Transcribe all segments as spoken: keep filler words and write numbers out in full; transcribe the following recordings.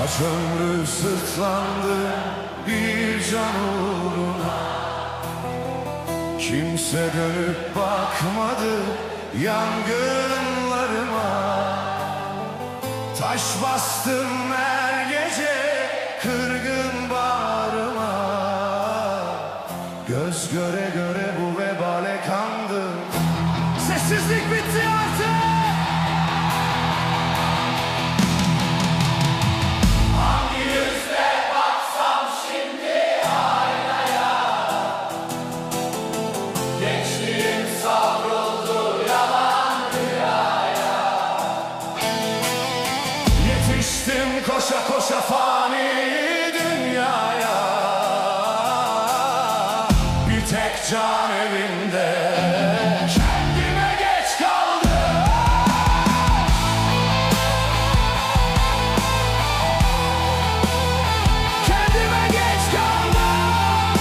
Kaç ömrü sırtlandı bir can uğruna. Kimse dönüp bakmadı yangınlarıma. Taş bastım her gece kırgın bağrıma. Göz göre göre bu vebale kandım. Sessizlik bitti artık. Hangi yüzle baksam şimdi aynaya, gençliğim savruldu yalan rüyaya. Yetiştim koşa koşa fani dünyaya. Bir tek can evinde kendime geç kaldım. Kendime geç kaldım.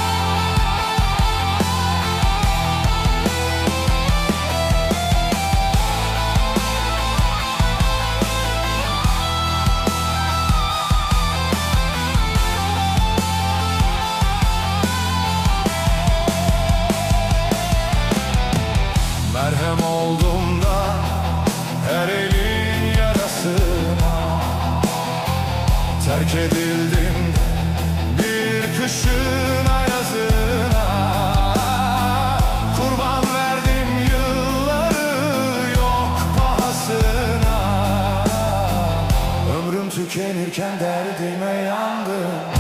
Merhem oldum da her elin yarasına. Terk edildim bir kışın ayazına. Kurban verdim yılları yok pahasına. Ömrüm tükenirken derdime yandım.